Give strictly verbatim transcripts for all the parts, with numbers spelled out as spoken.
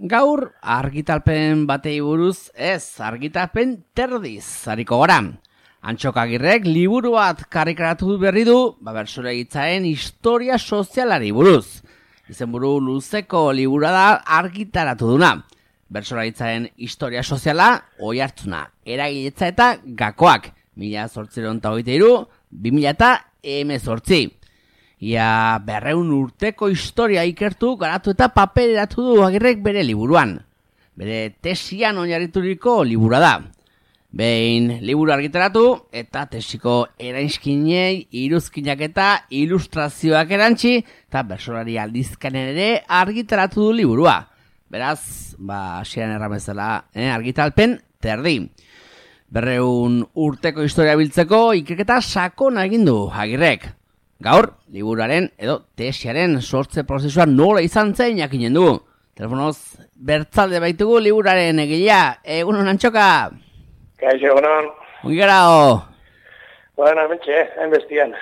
Gaur argitalpen batei buruz ez, argitalpen terdiz hariko gara. Antxok Agirrek liburu bat karrikaratu berri du, ba bertsolaritzaren historia sozialari buruz. Izenburu luzeko libura da argitaratu duna. Bertsolaritzaren historia soziala, oihartzuna, eragiletza eta gakoak. Mila zortziehun eta hogeita hiru, bi mila eta hemezortzi. Ia berreun urteko historia ikertu, garatu eta papereratu du Agirrek bere liburuan. Bere tesian oinarrituriko libura da. Behin liburu argitaratu eta tesiko eranskinei iruzkinak eta ilustrazioak erantzi eta bertsolari aldizkanen ere argitaratu du liburua. Beraz, ba, hasieran erramezela, eh, argitalpen terdi. Berreun urteko historia biltzeko ikerketa sakona egin du Agirrek. Gaur, liburuaren edo tesiaren sortze prozesua nola izan zen jakinen du. Telefonoz, bertzalde baitugu liburuaren egilea. Egunon, Antxoka! Kaixo, egunon. Ongi gara, o? Bueno, mentxe, hain bestian.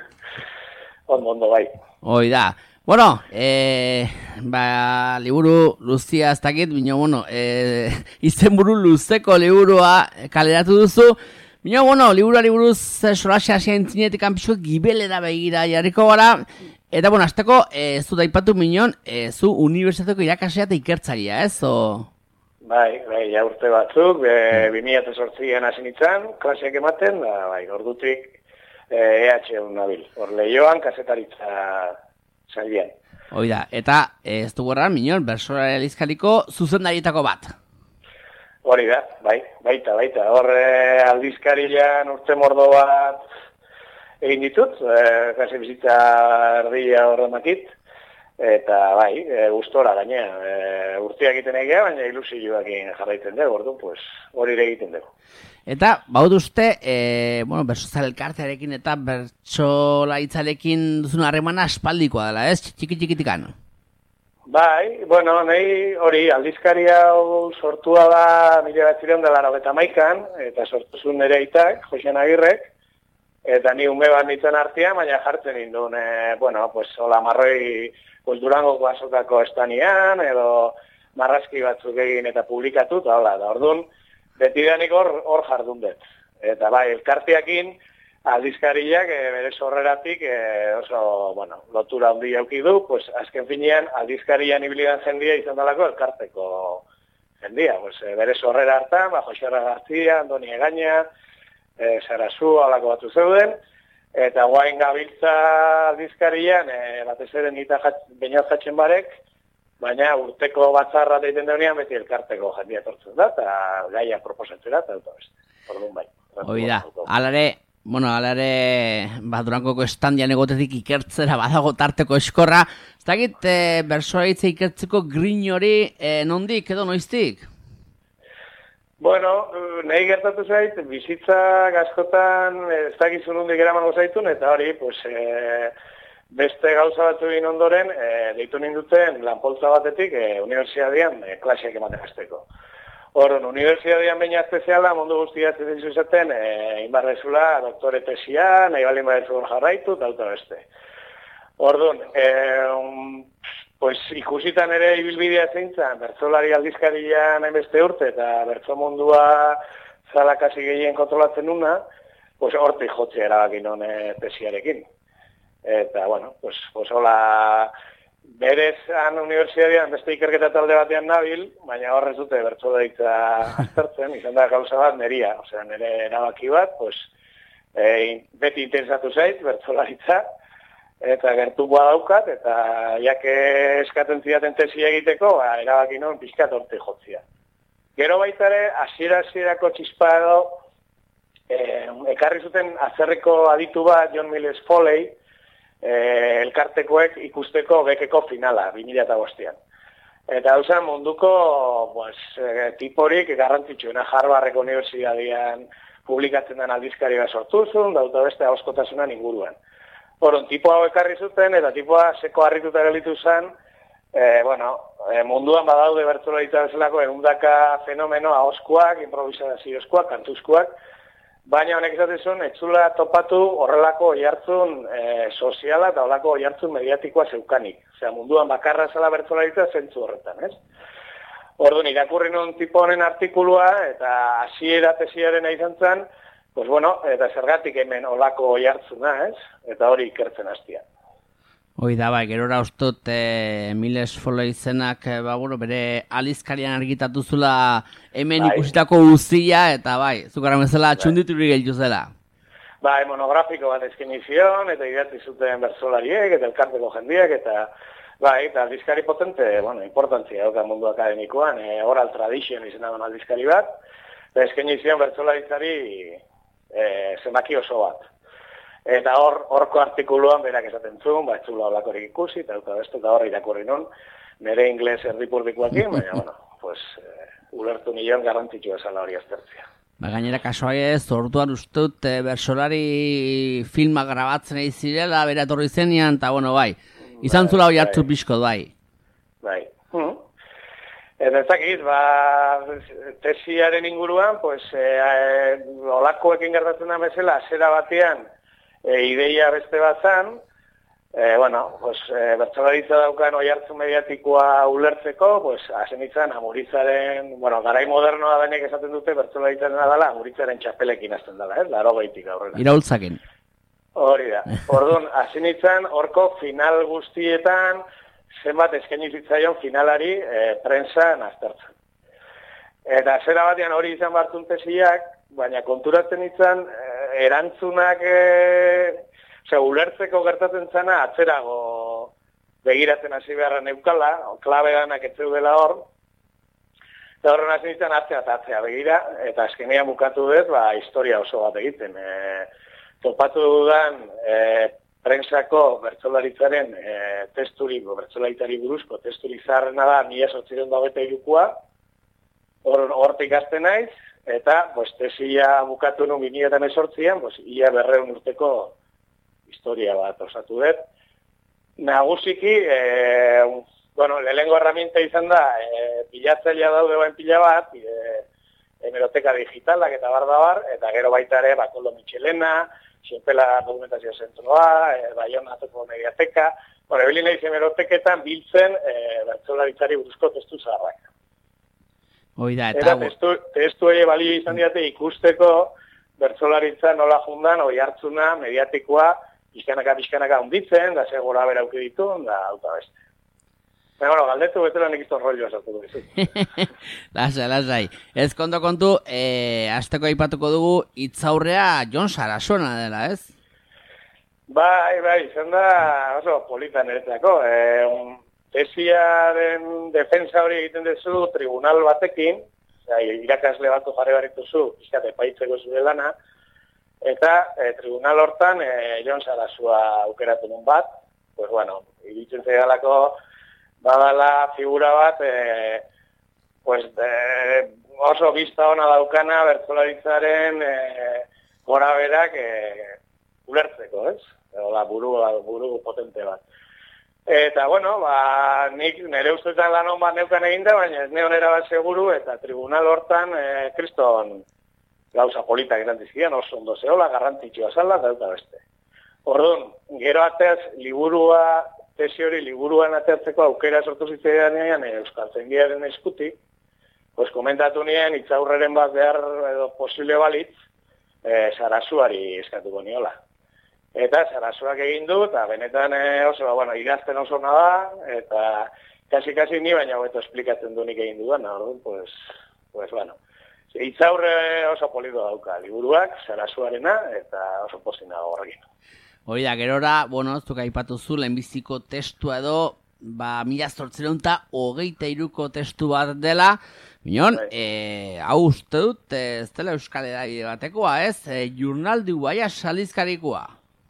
Ondo, ondo, bai. Hoi da. Bueno, eh, ba, liburu luzia ez dakit, bino, bueno, eh, izenburu luzeko liburua kaleratu duzu. Bino, bueno, liburua liburuz solasia zientzinetik anpixuek gibelera begira jarriko gara. Eta, bueno, azteko, eh, ez dut aipatu minon, eh, zu unibertsitateko irakaslea eta ikertzailea, ez? O... Bai, bai, ja urte batzuk, bi mila zortzian hasi nintzen, klaseak ematen, da, bai, ordutik E H un nabil. Hor lehioan, kazetaritza zailean. Hoi da, eta ez du gorran, minon, bertsolari aldizkariko zuzendarietako bat. Hori da, bai, baita, baita. Hor eh, aldizkarilean urte mordo bat egin ditut, eh, kasi bizitza erdia horren makit, eta bai, e, gustora gainea, e, urteak egiten egia, baina ilusioak jarraitzen dugu, orduan, pues, hori ere egiten dugu. Eta, baut uste, e, bueno, bertsozal elkartearekin eta bertsolaritzarekin duzun harremana aspaldikoa dela, ez? Txiki-txikitikan. Bai, bueno, nahi hori aldizkaria sortua da mila bederatziehun eta laurogeita hamaikan, eta sortuzun nire aitak, Josean Agirrek, eta ni ume bat nintzen artean, baina jartzen ninduen, e, bueno, pues, hola, marroi, pues, Durangoko azokako estanian, edo marrazki batzuk egin eta publikatu, eta hola, da, orduan, betidanik hor, hor jardun dut. Eta bai, elkarteakin, aldizkariak, e, bere sorreratik, e, oso, bueno, lotura handi jauki du, pues, azken finean, aldizkarian ibilidan jendia izan dalako elkarteko jendia. Pues, e, bere sorrera hartan, ba, Joserra Garzia, Andoni Egaña, e, Sarazu, alako batu zeuden, eta guain gabiltza aldizkarian, e, batez ere nita bainat jatzen barek, baina urteko batzarra deiten deunean beti elkarteko jendia etortzen da, eta gaia proposatzen da, eta dut beste. Orduan bai. Hoi da, alare, bueno, alare, ba, Durangoko estandian egotetik ikertzera badago tarteko eskorra. Ez dakit, e, bertsolaritza ikertzeko grin hori e, nondik edo noiztik? Bueno, nahi gertatu zait, bizitza askotan ez dakizu nondik eramango zaitun, eta hori, pues, e, beste gauza batzu egin ondoren, e, deitu ninduten lanpoltza batetik e, unibertsitatean e, klaseak ematen hasteko. Horren, unibertsitatean baina espeziala, mundu guztia ez dizu izaten, e, inbarrezula doktore tesia, nahi balin badezu jarraitu, eta auto beste. Orduan, e, um, pues, ikusitan ere ibilbidea zeintzan, bertsolari aldizkarian hainbeste urte, eta bertso mundua zalakasi gehien kontrolatzen nuna, pues, hortik jotzea erabakin hone tesiarekin. Eta, bueno, pues, pues hola, berez han unibertsitatean beste ikerketa talde batean nabil, baina horrez dute bertsolaritza aztertzen, izan da gauza bat neria, osea, nire erabaki bat, pues, e, beti interesatu zait, bertsolaritza, eta gertukoa daukat, eta jake eskaten zidaten tesia egiteko, ba, erabaki non pixkat hortik jotzia. Gero baitare, hasiera-hasierako txispa edo, e, ekarri zuten azerreko aditu bat, John Mills Foley, E, elkartekoek ikusteko bekeko finala, bi mila bostean. Eta hau zen munduko pues, e, tiporik garrantzitsuena Harvardeko unibertsitatean publikatzen den aldizkari bat sortuzun, dauta beste ahoskotasunan inguruan. Horon, tipo hau ekarri zuten, eta tipoa seko harrituta gelitu zen, e, bueno, e, munduan badaude bertsolaritza bezalako ehundaka fenomeno ahoskoak, improvisazioskoak, kantuzkoak, baina honek izatezun, etzula topatu horrelako oihartzun e, soziala eta horrelako oihartzun mediatikoa zeukanik. Osea, munduan bakarra zela bertsolaritza zentzu horretan, ez? Orduan, irakurri non tipo honen artikulua, eta hasiera tesiaren izan zen, pues bueno, eta zergatik hemen olako oihartzuna, ez? Eta hori ikertzen hastia. Hoi da, bai, gerora ustot e, Miles Foley izenak, e, ba, bueno, bere alizkarian argitatu zula hemen bai. Ikusitako guztia, eta bai, zukara bezala txunditurik gelditu zela. Bai, monografiko bat eskaini zion, eta idatzi zuten bertsolariek, eta elkarteko jendiek, eta bai, eta aldizkari potente, bueno, importantzia dauka mundu akademikoan, e, oral tradition izena den aldizkari bat, eta eskaini zion bertsolaritzari e, zenbaki oso bat. Eta hor, horko artikuluan berak esaten zuen, ba, etzula olakorik ikusi, eta eta bestu, eta hor irakurri nun, nire ingles erdipurdikoakin, baina, bueno, pues, e, ulertu nion garrantzitsua esala hori aztertzea. Ba, gainera, kasua ez, orduan ustut, e, bersolari filma grabatzen egin zirela, bera etorri zenean, eta, bueno, bai, izan zula hori hartzu pixko, bai. Bai. Hmm. Eta ezakit, ba, tesiaren inguruan, pues, e, e, olakoekin gertatzen da bezala, zera batean, E, ideia beste bat zan, e, bueno, pues, e, bertsolaritza daukan oihartzun mediatikoa ulertzeko, pues, hasen izan Amuritzaren, bueno, garai modernoa denek esaten dute bertsolaritzaren dela, Amuritzaren txapelekin hasten dela, ez, laro gaitik aurrera. Iraultzaken. Hori da. Orduan, hasen izan, horko final guztietan, zenbat eskaini zitzaion finalari e, prensan aztertzen. Eta zera batean hori izan bartun tesiak, baina konturatzen izan, e, erantzunak, e, ose, ulertzeko gertatzen zana, atzerago begiratzen hasi beharra neukala, klabe danak etzeu dela hor, eta horren hasi izan atzea eta atzea begira, eta azkenean bukatu dut, ba, historia oso bat egiten. E, topatu dudan, e, prensako bertsolaritzaren e, testurik, bertsolaritari buruzko testurik zaharrena da, mila zortziehun eta hogeita hirukoa, hortik hasten naiz, eta pues, tesia bukatu nu bi mila hemezortzian, pues, ia berreun urteko historia bat osatu dut. Nagusiki, e, bueno, lehengo herramienta izan da, e, pilatzailea daude bain pila bat, e, hemeroteka digitalak eta bar da bar, eta gero baita ere, Bakolo Michelena, Xenpela Dokumentazio Zentroa, e, Baionateko Mediateka, bueno, ebilin naiz hemeroteketan biltzen e, bertsolaritzari buruzko testu zaharrak. Oida, eta eta testu, testu ere balio izan diate ikusteko bertsolaritza nola jundan, oi hartzuna, mediatikoa, pixkanaka-pixkanaka hunditzen, da ze gora bera auki ditu, da auta beste. Baina, bueno, galdetu betela nik izton rollo esatu dugu. Lasai, lasai. Ez konto kontu, eh, azteko aipatuko dugu hitzaurrea Jon Sarasona dela, ez? Bai, bai, izan da oso polita niretzako. Eh, un, tesiaren defensa hori egiten duzu tribunal batekin, oza, irakasle batu jarri barrituzu, pixkat epaitzeko zure lana, eta e, tribunal hortan e, Jon Sarasua aukeratu nun bat, pues bueno, iritzen zaidalako badala figura bat, e, pues de, oso bizta ona daukana bertsolaritzaren e, gora berak e, ulertzeko, ez? Ola, buru, buru potente bat. Eta, bueno, ba, nik nire ustetan lan hon bat neukan eginda, baina ez neon erabat seguru, eta tribunal hortan, e, kriston gauza politak eran dizkian, oso ondo zehola, garrantzitsua zala, eta eta beste. Orduan, gero ateaz, liburua, tesi hori liburuan ateatzeko aukera sortu zitzaidan ean, e, Euskaltzaindiaren eskutik, pues komentatu nien, itzaurreren bat behar edo posible balitz, e, Sarasuari eskatuko niola. Eta Sarasuak egin du, eta benetan e, oso, bueno, idazten oso da, eta kasi-kasi ni baina hobeto esplikatzen du nik egin dudan, orduan, pues, pues, bueno. Itzaurre oso polito dauka, liburuak, Sarasuarena, eta oso pozina horrekin. Hori da, gerora, bueno, zuk aipatu zu, lehenbiziko testua edo, ba, mila zortziehun eta hogeita hiruko testu bat dela, minon, e, hau uste dut, ez dela Euskal Hedabide batekoa, ez? E, Jurnal du Baia salizkarikoa.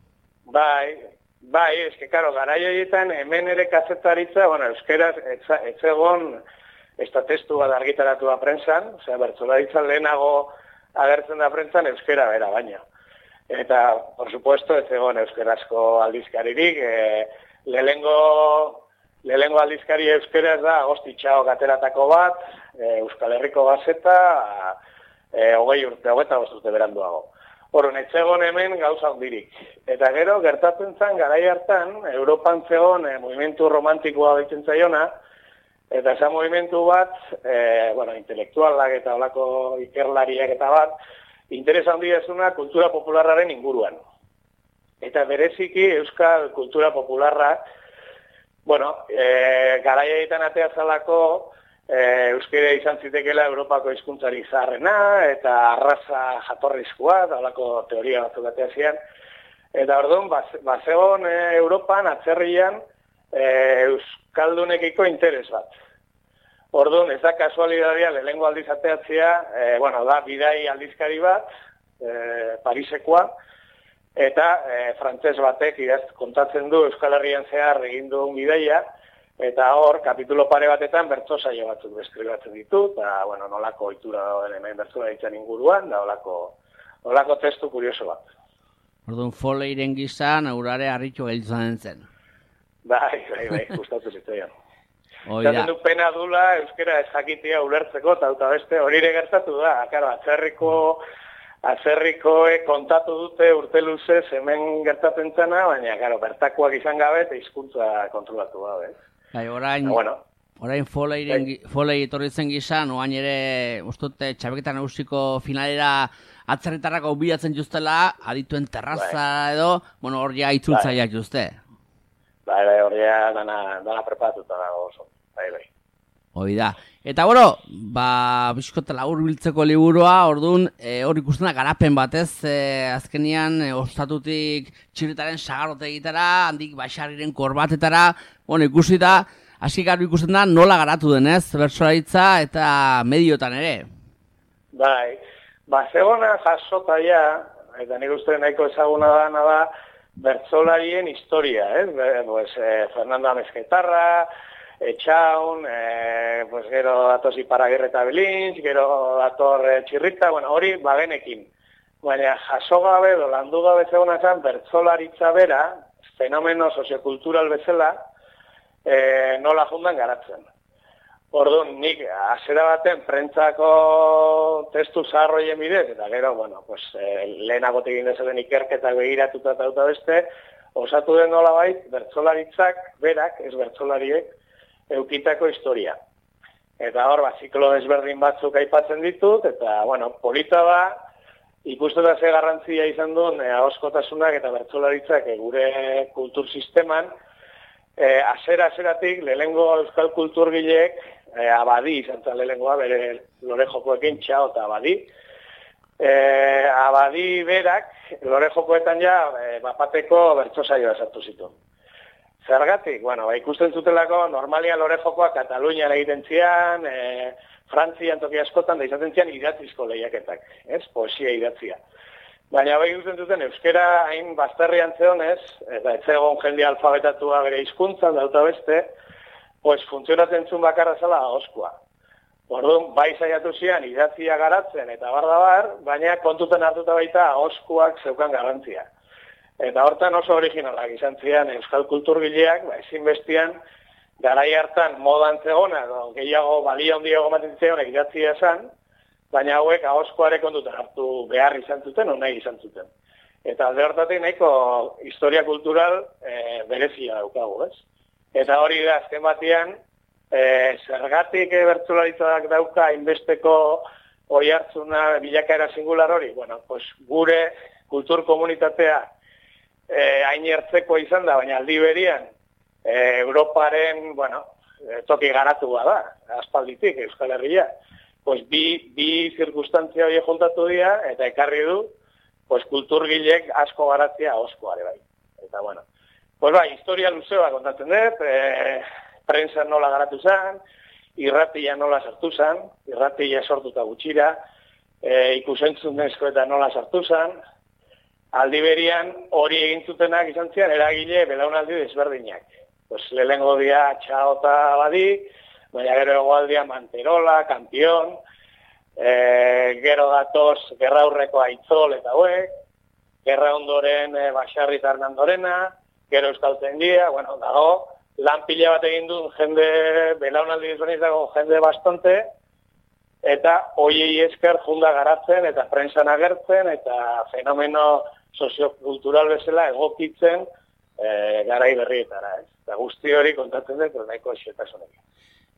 Bai, bai, eske, karo, garai horietan hemen ere kazetaritza, bueno, euskeraz, ez egon, ez da testu bat argitaratu da prensan, osea, bertsolaritzan lehenago agertzen da prensan euskera bera baina. Eta, por supuesto, ez egon euskerazko aldizkaririk, e, lehengo, lehengo aldizkari euskeraz da, agosti txaok ateratako bat, e, Euskal Herriko Gazeta, e, hogei urte, hogeita bost urte beranduago. Horren, etzegon hemen gauza hondirik. Eta gero, gertatzen zen, garai hartan, Europan zegoen, e, movimentu romantikoa baitzen zaiona, Eta eza movimentu bat, e, bueno, intelektualak eta olako ikerlariak eta bat, interes handia ezuna kultura popularraren inguruan. Eta bereziki euskal kultura popularra, bueno, e, garaia egiten atea zalako, e, euskera izan zitekela Europako hizkuntzari zaharrena, eta arraza jatorrizkoa, da olako teoria batzuk atea zian. Eta orduan, bazegon e, Europan, atzerrian, e, euskaldunekiko interes bat. Orduan, ez da kasualidadia lehengo aldiz ateatzea, e, bueno, da bidai aldizkari bat, e, Parisekoa, eta e, frantses batek idaz kontatzen du Euskal Herrian zehar egin duen bidaia, eta hor, kapitulo pare batetan bertso saio batzuk deskribatzen ditu, eta, bueno, nolako ohitura dagoen hemen bertso ditzen inguruan, da olako, olako testu kurioso bat. Orduan, Foleiren gizan, aurare harritu gelditzen zen. Bai, bai, bai, gustatu zitzaion. Oida. Zaten du pena dula, euskera ez jakitea ulertzeko, eta beste, hori ere gertatu da, akaro, atzerriko, atzerrikoek kontatu dute urte luzez hemen gertatzen zena, baina, karo, bertakoak izan gabe, eta hizkuntza kontrolatu gabe. Bai, orain, bueno, orain Foleiren, Folei etorri zen gizan, oain ere, ustote, txabeketan nausiko finalera atzerritarrako bilatzen justela, adituen terraza bai. Edo, bueno, hor ja itzultzaiak bai. Juste. Bai, bai, hor ja dana, dana prepatuta dago oso, bai, bai. Hoi da. Eta boro, ba, bizkote labur biltzeko liburua, orduan, e, hor ikusten da garapen batez, e, azkenian, e, ostatutik txirritaren sagarrote egitera, handik baixarriren korbatetara, bueno, ikusi da, hasi garu ikusten da nola garatu denez, bertsolaritza eta mediotan ere. Bai, ba, zegona jasota ja, eta nik uste nahiko ezaguna da, da, bertsolarien historia, eh? Pues, eh, Fernando Amezketarra, Etxaun, eh, pues, gero datoz Iparagirre eta Belintz, gero dator eh, Txirrita, bueno, hori bagenekin. Baina jaso gabe, dolandu gabe zegona zen, bertsolaritza bera, fenomeno soziokultural bezala, eh, nola jundan garatzen. Orduan, nik hasiera baten prentzako testu zaharroien bidez, eta gero, bueno, pues, eh, lehenagotik egin dezaten ikerketak begiratuta eta eta beste, osatu den nola bait, bertsolaritzak, berak, ez bertsolariek, eukitako historia. Eta hor, ba, ziklo desberdin batzuk aipatzen ditut, eta, bueno, polita da, ikusten da ze garrantzia izan duen, eh, ahoskotasunak eta bertsolaritzak eh, gure kultur sisteman, eh, asera-aseratik, lehengo euskal kulturgileek, E, abadi izan zen lehengoa, bere lore jokoekin txao eta abadi. E, abadi berak, lore jokoetan ja, e, bapateko bertso saioa sartu zitu. Zergatik, bueno, ba, ikusten zutelako, normalia lore jokoa Katalunian egiten zian, e, Frantzian toki askotan, da izaten zian idatzizko lehiaketak, ez? Poesia idatzia. Baina bai ikusten zuten, euskera hain bazterrian zeonez, eta ez egon jende alfabetatua bere hizkuntzan dauta beste, pues funtzionatzen zuen bakarra zela ahoskoa. Orduan, bai saiatu zian idatzia garatzen eta bar da bar, baina kontuten hartuta baita ahoskoak zeukan garrantzia. Eta hortan oso originalak izan zian euskal kulturgileak, ba, ezin bestian, garai hartan modan zegona, gehiago balia handiago ematen zegonek idatzia esan, baina hauek ahoskoare kontuten hartu behar izan zuten, o nahi izan zuten. Eta alde hortatik nahiko historia kultural e, berezia daukagu, ez? Eta hori da, azken batean, e, zergatik e, bertsolaritzak dauka inbesteko oi hartzuna bilakaera singular hori, bueno, pues gure kultur komunitatea e, hain ertzeko izan da, baina aldi berian, e, Europaren, bueno, e, toki garatua da, aspalditik, Euskal Herria. Pues bi, bi zirkustantzia hori juntatu dira, eta ekarri du, pues kulturgilek asko garatzea oskoare bai. Eta bueno, pues bai, historia luzea kontatzen dut, e, prensa nola garatu zen, irratia nola sartu zen, irratia sortuta gutxira, e, ikusentzunezko eta nola sartu zen, aldi berian hori egin zutenak izan zian eragile belaunaldi desberdinak. Pues lehengo dia txao eta badi, baina gero egoaldia Manterola, Kampion, e, gero datoz gerra aurreko Aitzol eta hauek, gerra ondoren e, Baxarri eta Hernandorena, gero Euskaltzaindia, bueno, dago, lan pila bat egin duen jende, belaunaldi izbeniz dago jende bastante, eta hoiei esker junda garatzen, eta prensan agertzen, eta fenomeno soziokultural bezala egokitzen e, garai berrietara, ez? Eta guzti hori kontatzen dut, nahiko xetasunekin.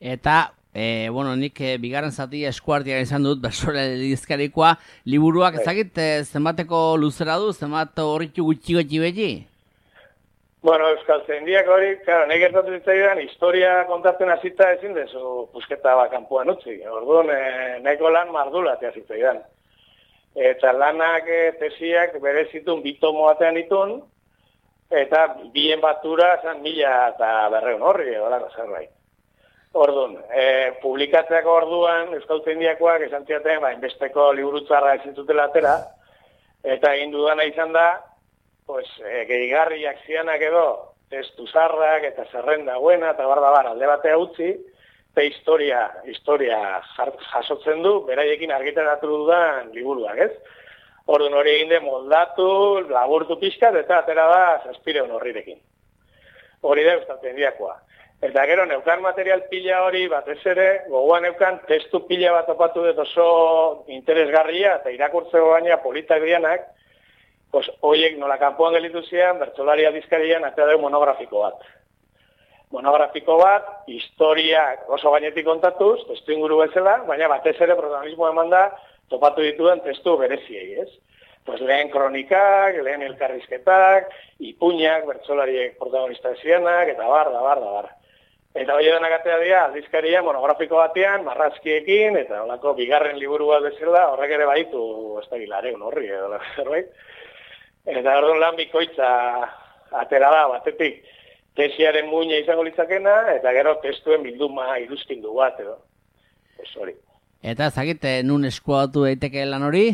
Eta, e, bueno, nik e, bigarren zati eskuartian izan dut, bertsore aldizkarikoa, liburuak ezagit e, zenbateko luzera du, zenbat horritu gutxi gutxi beti? Bueno, Euskaltzaindiak hori, claro, nahi gertatu zitzaidan, historia kontatzen hasita ezin dezu pusketa bat kanpoan utzi. Orduan, e, nahiko lan mardulatea zitzaidan. Eta lanak, e, tesiak berezitun bitomo batean itun, eta bien batura zan mila eta berreun horri, horako zerbait. Orduan, e, publikatzeako orduan, Euskaltzaindiakoak esan ziaten, ba, inbesteko liburutzarra ezin zutela atera, eta egin dudana izan da, pues, e, gehigarriak zianak edo, testu zarrak eta zerrenda buena, eta barda bar, alde batea utzi, eta historia, historia jasotzen du, beraiekin argitaratu dudan liburuak, ez? Orduan hori egin de moldatu, laburtu pixkat, eta atera da zazpireun horrirekin. Hori da Euskaltzaindiakoa. Eta gero neukan material pila hori batez ere, gogoan neukan testu pila bat topatu dut oso interesgarria eta irakurtzeko gaina politak dianak, pues horiek nola kanpoan gelitu zian, bertsolari aldizkarian atea dugu monografiko bat. Monografiko bat, historiak oso gainetik kontatuz, testu inguru bezala, baina batez ere protagonismo eman da topatu dituen testu bereziei, ez? Pues lehen kronikak, lehen elkarrizketak, ipuñak, bertsolariek protagonista zianak, eta bar, da bar, da bar. Eta hori denak atea dira, aldizkaria monografiko batean, marrazkiekin, eta holako bigarren liburu bat bezala, horrek ere baitu, ez da gilareun horri, edo zerbait. Eta orduan lan bikoitza atera da, batetik tesiaren muina izango litzakena, eta gero testuen bilduma iruzkindu bat, edo. Ez hori. Eta zagite, nun eskuatu daiteke lan hori?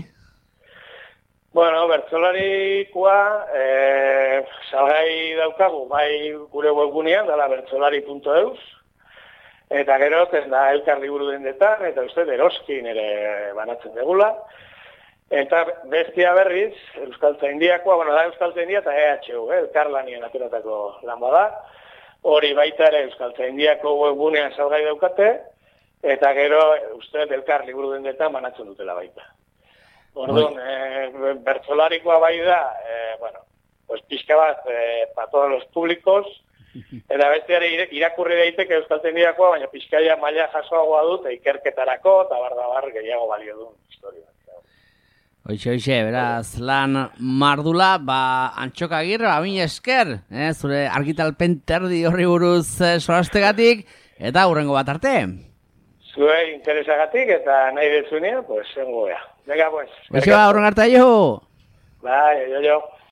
Bueno, bertsolarikoa eh, salgai daukagu, bai gure webgunean, dala bertsolari puntu eus, eta gero, ez da elkar liburu dendetan, eta uste eroskin ere banatzen degula. Eta bestia berriz, Euskaltzaindiakoa, bueno, da Euskaltzaindia eta E H U, eh, elkarlanien ateratako lan bada. Hori baita ere Euskaltzaindiako webgunean salgai daukate, eta gero uste elkar liburu dendetan banatzen dutela baita. Orduan, eh, bertsolarikoa bai da, eh, bueno, pues pixka bat eh, para todos los públicos, eta besteare irakurri daiteke Euskaltzaindiakoa, baina pixkaia maila jasoagoa dut, ikerketarako, eta barda-bar gehiago balio duen historia. Hoxe, hoxe, beraz, lan mardula, ba, Antxok Agirre, ba, mila esker, eh, zure argitalpen terdi horri buruz eh, solastegatik, eta hurrengo bat arte. Zue interesagatik, eta nahi dezunean, pues, zengo bea. Venga, pues. Hoxe, ba, hurrengo arte, jo! Bai, jo, jo.